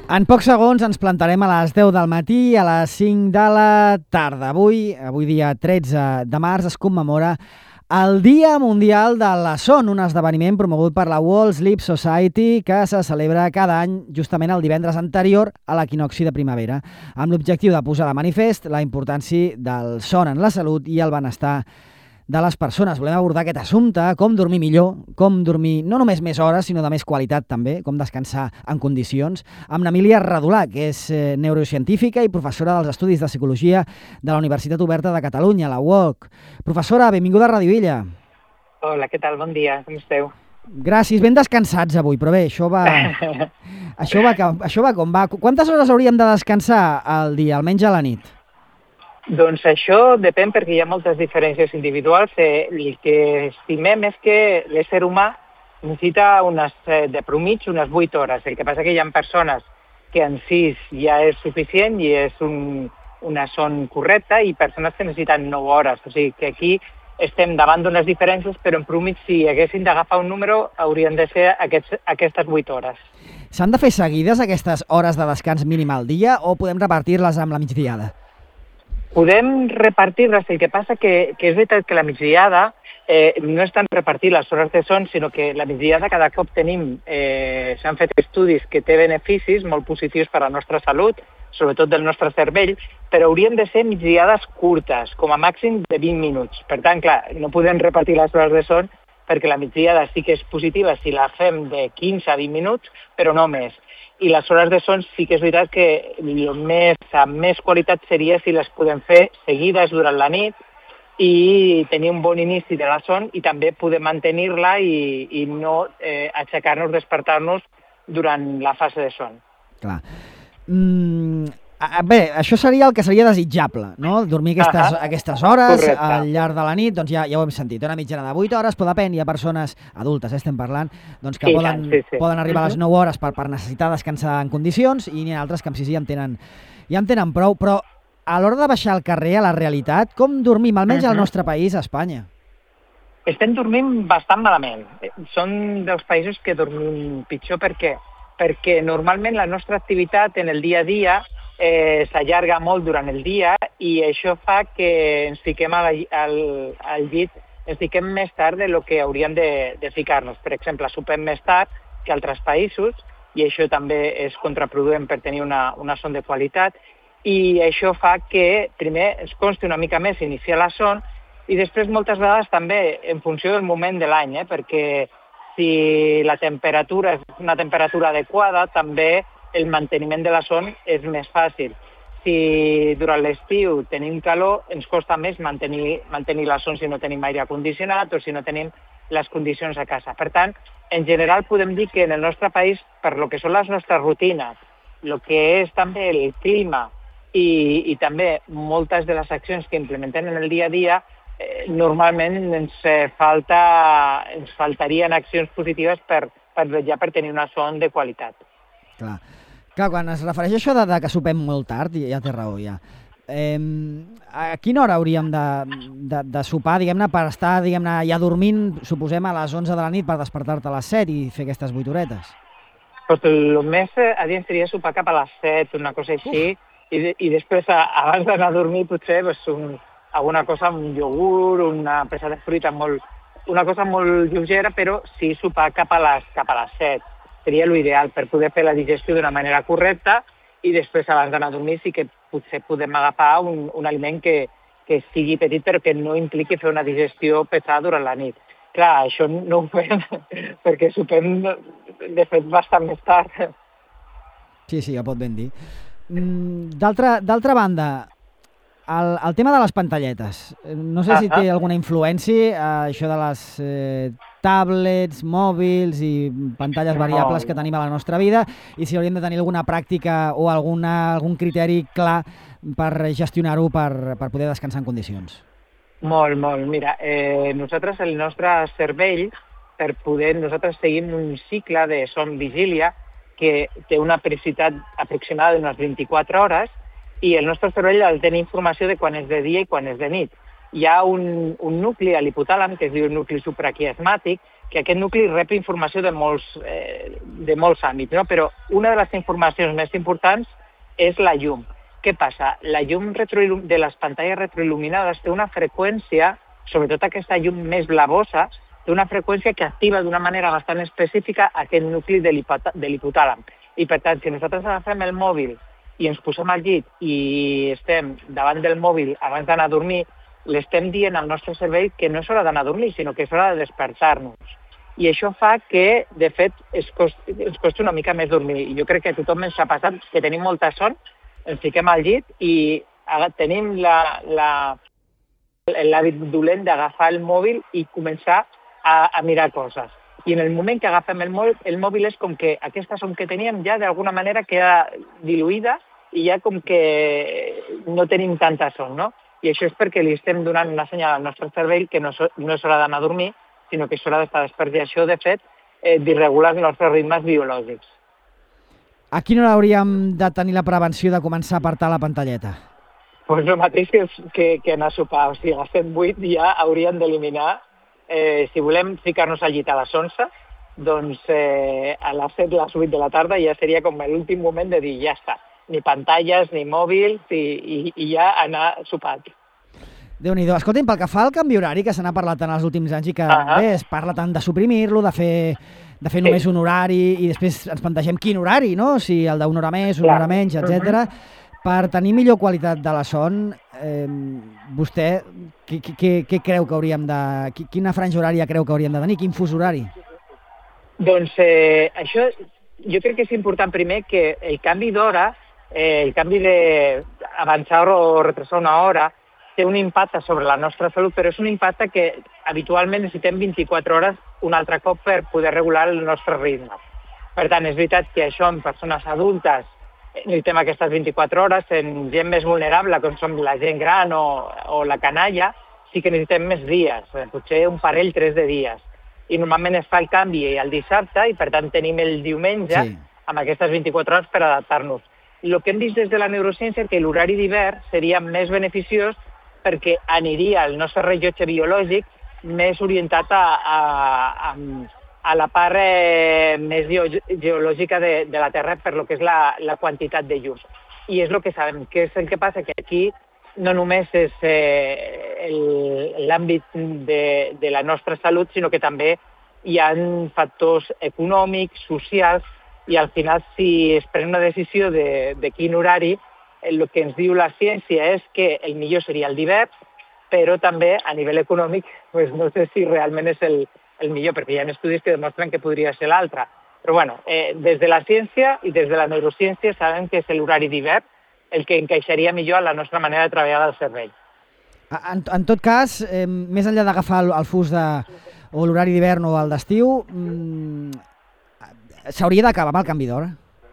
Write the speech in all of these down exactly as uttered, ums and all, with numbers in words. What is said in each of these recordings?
En pocs segons ens plantarem a les deu del matí i a les cinc de la tarda. Avui, avui dia tretze de març, es commemora el Dia Mundial de la Son, un esdeveniment promogut per la World Sleep Society que se celebra cada any justament el divendres anterior a l'equinocci de primavera, amb l'objectiu de posar de manifest la importància del son en la salut i el benestar de les persones. Volem abordar aquest assumpte, com dormir millor, com dormir no només més hores, sinó de més qualitat també, com descansar en condicions, amb l'Emília Redolà, que és eh, neurocientífica i professora dels Estudis de Psicologia de la Universitat Oberta de Catalunya, la U O C. Professora, benvinguda a Ràdio Illa. Hola, què tal? Bon dia, com esteu? Gràcies, ben descansats avui, però bé, això va... això, va, això va com va. Quantes hores hauríem de descansar al dia, almenys a la nit? Doncs això depèn perquè hi ha moltes diferències individuals. Eh, el que estimem és que l'ésser humà necessita unes, eh, de promig unes vuit hores. El que passa que hi ha persones que en sis ja és suficient i és un, una son correcta i persones que necessiten nou hores. O sigui que aquí estem davant d'unes diferències, però en promig si haguessin d'agafar un número haurien de ser aquests, aquestes vuit hores. S'han de fer seguides aquestes hores de descans mínim al dia o podem repartir-les amb la migdiada? Podem repartir-les, el que passa que, que és veritat que la migdiada eh, no és tant repartir les hores de son, sinó que la migdiada cada cop tenim, eh, s'han fet estudis que té beneficis molt positius per a la nostra salut, sobretot del nostre cervell, però haurien de ser migdiades curtes, com a màxim de vint minuts. Per tant, clar, no podem repartir les hores de son perquè la migdiada sí que és positiva si la fem de quinze a vint minuts, però no més. I les hores de son sí que és veritat que el més, amb més qualitat seria si les podem fer seguides durant la nit i tenir un bon inici de la son i també poder mantenir-la i, i no eh, aixecar-nos, despertar-nos durant la fase de son. Clar. Mm, bé, això seria el que seria desitjable, no? Dormir aquestes, uh -huh. aquestes hores Correcte. Al llarg de la nit, doncs ja, ja ho hem sentit, una mitjana de vuit hores, però depèn, hi ha persones adultes, eh, estem parlant, doncs que sí, poden, sí, sí. poden arribar uh -huh. a les nou hores per, per necessitar descansar en condicions i n'hi ha altres que amb sis ja en tenen, ja en tenen prou, però a l'hora de baixar al carrer, a la realitat, com dormim, almenys uh -huh. al nostre país, a Espanya? Estem dormint bastant malament. Són dels països que dormim pitjor. Per què? Perquè normalment la nostra activitat en el dia a dia eh, s'allarga molt durant el dia i això fa que ens fiquem al, al, al llit, ens fiquem més tard de lo que hauríem de, de ficar-nos. Per exemple, sopem més tard que altres països i això també és contraproduent per tenir una, una son de qualitat i això fa que primer ens costi una mica més iniciar la son i després moltes vegades també en funció del moment de l'any, eh, perquè si la temperatura és una temperatura adequada, també el manteniment de la son és més fàcil. Si durant l'estiu tenim calor, ens costa més mantenir, mantenir la son si no tenim aire condicionat o si no tenim les condicions a casa. Per tant, en general podem dir que en el nostre país, per lo que són les nostres rutines, el que és també el clima i, i també moltes de les accions que implementem en el dia a dia, Eh, normalment ens, eh, falta, ens faltarien accions positives per, per vetllar per tenir una son de qualitat. Clar, Clar quan es refereix a això de, de que sopem molt tard, ja té raó ja. Eh, a quina hora hauríem de, de, de sopar, diguem-ne, per estar diguem-ne ja dormint, suposem, a les onze de la nit per despertar-te a les set i fer aquestes vuit horetes? Pues el més adient seria sopar cap a les set, una cosa així, i, i després, abans d'anar a dormir, potser pues, un... alguna cosa, un iogurt, una presa de fruita, molt, una cosa molt lleugera, però sí sopar cap a les, cap a les set. Seria l'ideal per poder fer la digestió d'una manera correcta i després, abans d'anar a dormir, sí que potser podem agafar un, un aliment que, que sigui petit però que no impliqui fer una digestió pesada durant la nit. Clar, això no ho fem perquè sopem, de fet, bastant més tard. Sí, sí, ja pot ben dir. D'altra d'altra banda, El, el tema de les pantalletes, no sé si té alguna influència, eh, això de les eh, tablets, mòbils i pantalles variables que tenim a la nostra vida i si hauríem de tenir alguna pràctica o alguna, algun criteri clar per gestionar-ho per, per poder descansar en condicions. Molt, molt. Mira, eh, nosaltres, el nostre cervell, per poder, nosaltres seguim un cicle de son-vigília que té una periodicitat aproximada d'unes vint-i-quatre hores i el nostre cervell ha de tenir informació de quan és de dia i quan és de nit. Hi ha un, un nucli a l'hipotàlam, que es diu nucli supraquiasmàtic, que aquest nucli rep informació de molts, eh, de molts àmbits, no? Però una de les informacions més importants és la llum. Què passa? La llum de les pantalles retroil·luminades té una freqüència, sobretot aquesta llum més blavosa, té una freqüència que activa d'una manera bastant específica aquest nucli de l'hipotàlam. I per tant, si nosaltres agafem el mòbil i ens posem al llit i estem davant del mòbil abans d'anar a dormir, l'estem dient al nostre cervell que no és hora d'anar a dormir, sinó que és hora de despertar-nos. I això fa que, de fet, es costi, ens costi una mica més dormir. I jo crec que a tothom ens ha passat que tenim molta son, ens fiquem al llit i tenim l'hàbit dolent d'agafar el mòbil i començar a, a mirar coses. I en el moment que agafem el mòbil, el mòbil és com que aquesta son que teníem ja d'alguna manera queda diluïda i ja com que no tenim tanta son, no? I això és perquè li estem donant una senyal al nostre cervell que no, no és hora d'anar a dormir, sinó que és hora d'estar despert. I això, de fet, eh, disregula els nostres ritmes biològics. A quina hora hauríem de tenir la prevenció de començar a apartar la pantalleta? Doncs pues el mateix que, que, que anar a sopar. O sigui, a les set vuit ja haurien d'eliminar, eh, si volem ficar-nos al llit a les onze, doncs eh, a les set, a les vuit de la tarda ja seria com l'últim moment de dir ja està. Ni pantalles, ni mòbils, i, i, i ja anar sopat. Déu-n'hi-do. Escolta'm, pel que fa al canvi horari, que se n'ha parlat tant els últims anys i que uh-huh. bé, es parla tant de suprimir-lo, de fer, de fer només sí. un horari, i després ens plantegem quin horari, no? Si el d'una hora més, una Clar. hora menys, etcètera. Uh-huh. Per tenir millor qualitat de la son, eh, vostè què, què, què creu que hauríem de... Quina franja horària creu que hauríem de tenir? Quin fus horari? Doncs eh, això jo crec que és important primer que el canvi d'hora, eh, el canvi d'avançar o retrasar una hora, té un impacte sobre la nostra salut, però és un impacte que habitualment necessitem vint-i-quatre hores un altre cop per poder regular el nostre ritme. Per tant, és veritat que això en persones adultes necessitem aquestes vint-i-quatre hores, en gent més vulnerable, com som la gent gran o, o la canalla, sí que necessitem més dies, potser un parell, tres de dies. I normalment es fa el canvi el dissabte i per tant tenim el diumenge sí. amb aquestes vint-i-quatre hores per adaptar-nos. El que hem vist des de la neurociència és que l'horari d'hivern seria més beneficiós perquè aniria el nostre rellotge biològic més orientat a, a, a, a la part eh, més geològica de, de la Terra per lo que és la, la quantitat de llum. I és el que sabem. Què és el que passa? Que aquí no només és eh, l'àmbit de, de la nostra salut, sinó que també hi ha factors econòmics, socials, i al final si es pren una decisió de, de quin horari, el que ens diu la ciència és que el millor seria el d'hivern, però també a nivell econòmic pues no sé si realment és el, el millor, perquè hi ha estudis que demostren que podria ser l'altre. Però bueno, eh, des de la ciència i des de la neurociència sabem que és l'horari d'hivern el que encaixaria millor a la nostra manera de treballar del cervell. En, en tot cas, eh, més enllà d'agafar el, el fus de, o l'horari d'hivern o el d'estiu, mmm, s'hauria d'acabar amb el canvi d'hora?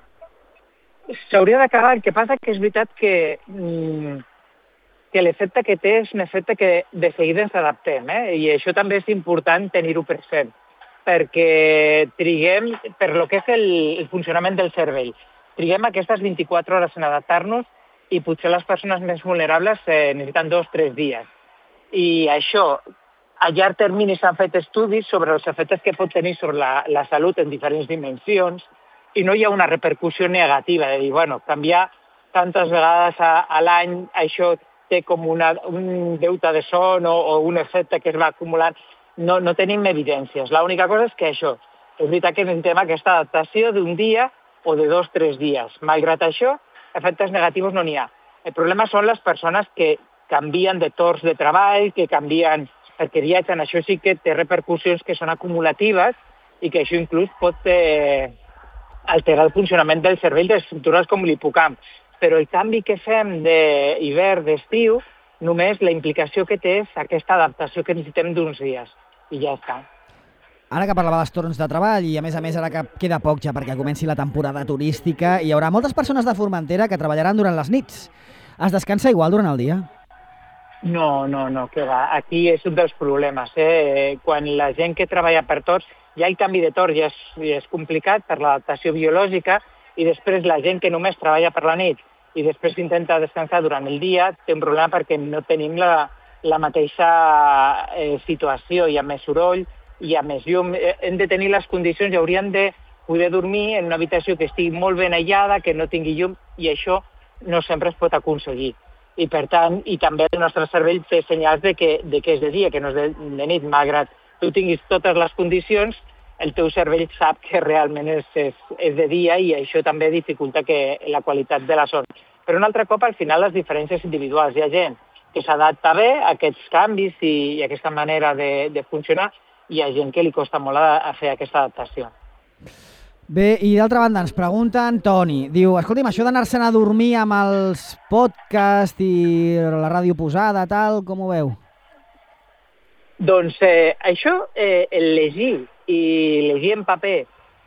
S'hauria d'acabar, el que passa que és veritat que, mmm, que l'efecte que té és un efecte que de seguida ens adaptem, eh? I això també és important tenir-ho present, perquè triguem, per lo que és el, el funcionament del cervell, triguem aquestes vint-i-quatre hores en adaptar-nos i potser les persones més vulnerables eh, necessiten dos o tres dies. I això, a llarg termini s'han fet estudis sobre els efectes que pot tenir sobre la, la salut en diferents dimensions i no hi ha una repercussió negativa de dir, bueno, canviar tantes vegades a, a l'any, això té com una, un deute de son o, o un efecte que es va acumulant. No, no tenim evidències. L'única cosa és que això, és veritat que necessitem aquesta adaptació d'un dia o de dos o tres dies. Malgrat això, efectes negatius no n'hi ha. El problema són les persones que canvien de torns de treball, que canvien perquè viatgen. Això sí que té repercussions que són acumulatives i que això inclús pot eh, alterar el funcionament del cervell d'estructures com l'hipocamp. Però el canvi que fem d'hivern, d'estiu, només la implicació que té és aquesta adaptació que necessitem d'uns dies. I ja està. Ara que parlava dels torns de treball i a més a més ara que queda poc ja perquè comenci la temporada turística, hi haurà moltes persones de Formentera que treballaran durant les nits. Es descansa igual durant el dia? No, no, no, que va. Aquí és un dels problemes. Eh? Quan la gent que treballa per torns, ja el canvi de torn ja és, ja és complicat per l'adaptació biològica i després la gent que només treballa per la nit i després intenta descansar durant el dia té un problema perquè no tenim la, la mateixa eh, situació. Hi ha més soroll, hi ha més llum, hem de tenir les condicions i hauríem de poder dormir en una habitació que estigui molt ben aïllada, que no tingui llum, i això no sempre es pot aconseguir. I per tant, i també el nostre cervell té senyals de que, de que és de dia, que no és de, de nit, malgrat tu tinguis totes les condicions, el teu cervell sap que realment és, és, és de dia i això també dificulta que la qualitat de la son. Però un altre cop, al final, les diferències individuals. Hi ha gent que s'adapta bé a aquests canvis i, i a aquesta manera de, de funcionar, i hi ha gent que li costa molt a, a fer aquesta adaptació. Bé, i d'altra banda ens pregunta Toni, diu, escolti'm, això d'anar-se'n a dormir amb els podcasts i la ràdio posada, tal, com ho veu? Doncs eh, això, eh, el llegir i llegir en paper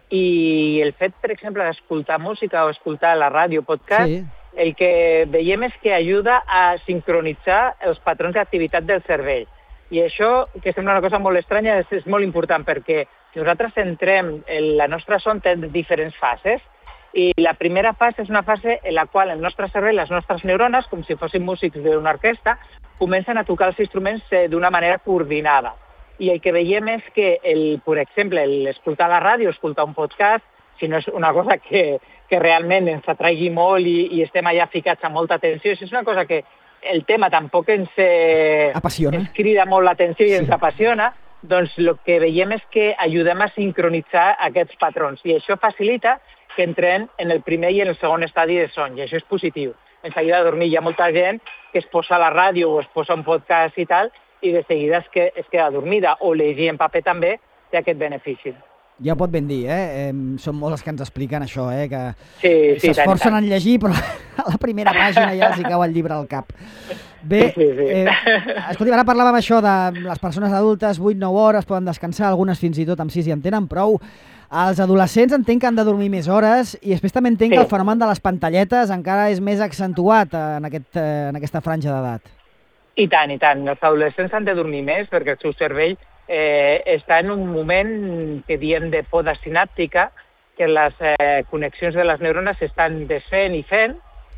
i el fet, per exemple, d'escoltar música o escoltar la ràdio, podcast, sí. El que veiem és que ajuda a sincronitzar els patrons d'activitat del cervell. I això, que sembla una cosa molt estranya, és, és molt important perquè nosaltres entrem, la nostra son té diferents fases i la primera fase és una fase en la qual el nostre cervell, les nostres neurones, com si fossin músics d'una orquestra, comencen a tocar els instruments d'una manera coordinada. I el que veiem és que, el, per exemple, l'escoltar la ràdio, escoltar un podcast, si no és una cosa que, que realment ens atraigui molt i, i estem allà ficats amb molta atenció, si és una cosa que el tema tampoc ens, eh, ens crida molt l'atenció i sí. Ens apassiona, doncs el que veiem és que ajudem a sincronitzar aquests patrons i això facilita que entrem en el primer i en el segon estadi de son, i això és positiu. Ens ajuda a dormir. Hi ha molta gent que es posa a la ràdio o es posa un podcast i tal, i de seguida es, que, es queda dormida, o llegir en paper també té aquest benefici. Ja ho pot ben dir, eh? Són molts els que ens expliquen això, eh? Que sí, sí, s'esforcen en llegir, però a la primera pàgina ja els hi cau el llibre al cap. Bé, sí, sí. Eh, escolti, ara parlàvem això de les persones adultes, vuit nou hores, poden descansar, algunes fins i tot amb sis i en tenen prou. Els adolescents entenc que han de dormir més hores i després també entenc sí. Que el fenomen de les pantalletes encara és més accentuat en, aquest, en aquesta franja d'edat. I tant, i tant. Els adolescents han de dormir més perquè el seu cervell eh, està en un moment que diem de poda sinàptica, que les eh, connexions de les neurones s'estan desfent i fent,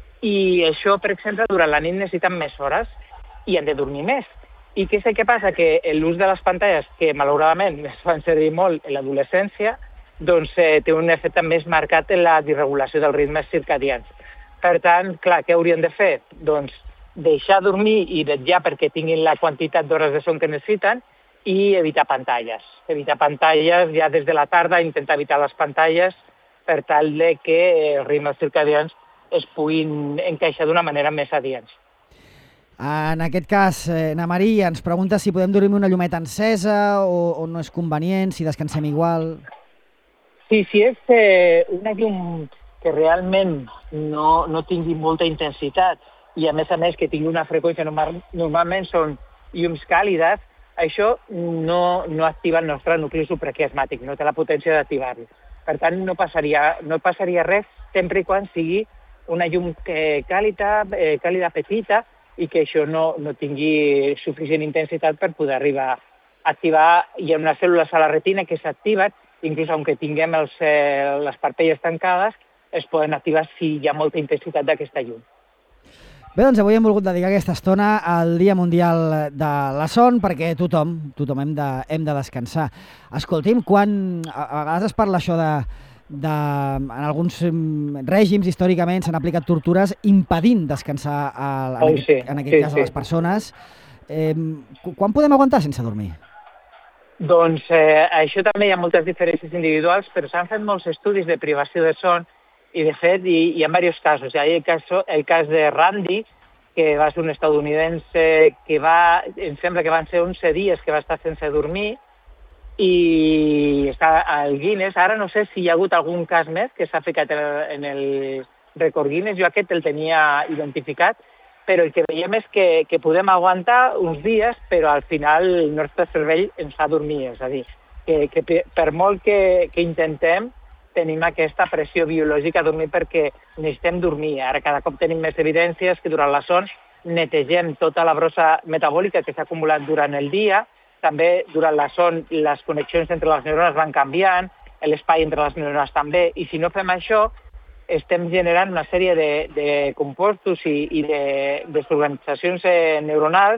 i això, per exemple, durant la nit necessiten més hores i han de dormir més. I què és el que passa? Que l'ús de les pantalles, que malauradament es fan servir molt en l'adolescència, doncs eh, té un efecte més marcat en la disregulació dels ritmes circadians. Per tant, clar, què hauríem de fer? Doncs deixar dormir i vetllar perquè tinguin la quantitat d'hores de son que necessiten i evitar pantalles. Evitar pantalles ja des de la tarda, intentar evitar les pantalles per tal de que els ritmes circadians es puguin encaixar d'una manera més adients. En aquest cas, eh, na Maria ens pregunta si podem dormir una llumeta encesa o, o no és convenient, si descansem igual. Sí, si és eh, una llum que realment no, no tingui molta intensitat i a més a més que tingui una freqüència, normal, normalment són llums càlides, això no, no activa el nostre nucli supraquiasmàtic, no té la potència d'activar-lo. Per tant, no passaria, no passaria res sempre i quan sigui una llum eh, càlida, eh, càlida petita i que això no, no tingui suficient intensitat per poder arribar a activar. Hi ha unes cèl·lules a la retina que s'activen, inclús aunque tinguem els, eh, les parpelles tancades, es poden activar si hi ha molta intensitat d'aquesta llum. Bé, doncs avui hem volgut dedicar aquesta estona al Dia Mundial de la Son perquè tothom, tothom hem de, hem de descansar. Escolti'm, quan a, a vegades es parla això de, de... En alguns règims històricament s'han aplicat tortures impedint descansar a, a, oh, en, sí, en aquest sí, cas sí. a les persones. Eh, quan podem aguantar sense dormir? Doncs eh, això també hi ha moltes diferències individuals, però s'han fet molts estudis de privació de son i de fet hi, hi ha diversos casos. Hi ha el cas, el cas de Randy, que va ser un estadounidense que va, em sembla que van ser onze dies que va estar sense dormir i està al Guinness. Ara no sé si hi ha hagut algun cas més que s'ha ficat en el rècord Guinness, jo aquest el tenia identificat, però el que veiem és que, que podem aguantar uns dies, però al final el nostre cervell ens fa dormir, és a dir, que, que per molt que, que intentem, tenim aquesta pressió biològica a dormir perquè necessitem dormir. Ara cada cop tenim més evidències que durant la son netegem tota la brossa metabòlica que s'ha acumulat durant el dia. També durant la son les connexions entre les neurones van canviant, l'espai entre les neurones també, i si no fem això estem generant una sèrie de, de compostos i, i de desorganitzacions eh, neuronals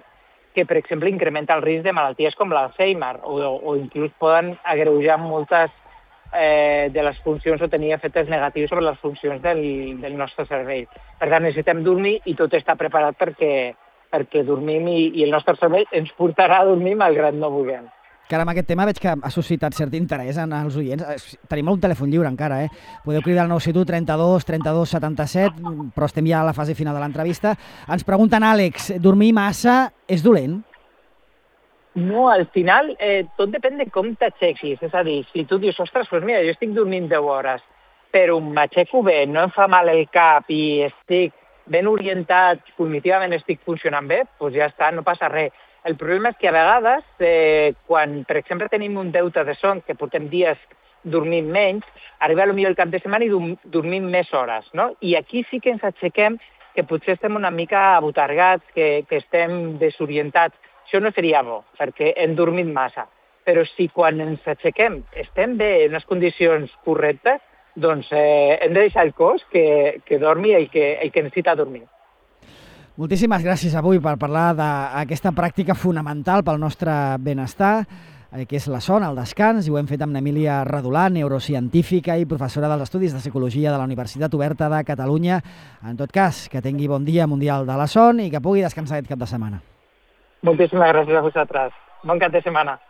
que, per exemple, incrementa el risc de malalties com l'Alzheimer o, o inclús poden agreujar moltes eh, de les funcions o tenir efectes negatius sobre les funcions del, del nostre cervell. Per tant, necessitem dormir i tot està preparat perquè, perquè dormim i, i el nostre cervell ens portarà a dormir malgrat no vulguem. Que ara amb aquest tema veig que ha suscitat cert interès en els oients. Tenim un telèfon lliure encara, eh? Podeu cridar al nou set u trenta-dos trenta-dos setanta-set, però estem ja a la fase final de l'entrevista. Ens pregunten, Àlex, dormir massa és dolent? No, al final eh, tot depèn de com t'aixequis. És a dir, si tu dius, ostres, doncs mira, jo estic dormint deu hores, però m'aixeco bé, no em fa mal el cap i estic ben orientat, cognitivament estic funcionant bé, doncs ja està, no passa res. El problema és que a vegades, eh, quan, per exemple, tenim un deute de son, que portem dies dormint menys, arriba potser el cap de setmana i dormim més hores, no? I aquí sí que ens aixequem, que potser estem una mica abotargats, que, que estem desorientats. Això no seria bo, perquè hem dormit massa. Però si quan ens aixequem estem bé, en unes condicions correctes, doncs eh, hem de deixar el cos que, que dormi el que, el que necessita dormir. Moltíssimes gràcies avui per parlar d'aquesta pràctica fonamental pel nostre benestar, que és la son, el descans, i ho hem fet amb Emília Redolà, neurocientífica i professora dels Estudis de Psicologia de la Universitat Oberta de Catalunya. En tot cas, que tingui bon dia mundial de la son i que pugui descansar aquest cap de setmana. Moltíssimes gràcies a vosaltres. Bon cap de setmana.